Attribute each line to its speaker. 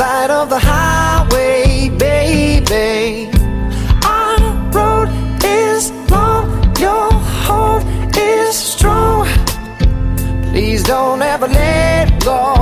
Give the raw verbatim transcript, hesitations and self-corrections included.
Speaker 1: side of the highway, baby. Our road is long, your hold is strong. Please don't ever let go.